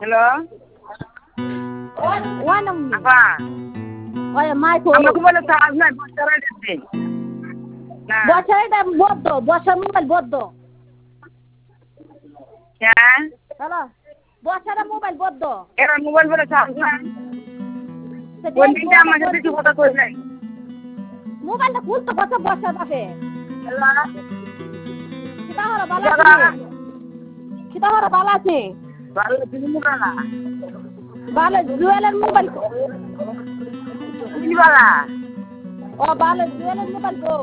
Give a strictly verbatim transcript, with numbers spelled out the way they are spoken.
hello ওয়ানম আপা ওই মাইকো আমাকে বলে চার্জ নাই বছরে দিচ্ছি না বছরটা বদ্ধ বছর মোবাইল বদ্ধ হ্যাঁ হ্যালো বছরে মোবাইল বদ্ধ এরা মোবাইল বলে চার্জ নাই সে কোন দেখ দিনটা আমাকে বেশি কথা কই নাই মোবাইলটা খুলতে কত বছর বাপে হ্যালো কিতা হলো বালা আছে কিতা হলো বালা আছে ভালো তুমি মুখালা বালা জুয়েলের মোবাইল তুমি বালা ও বালা জুয়েলের মোবাইল কো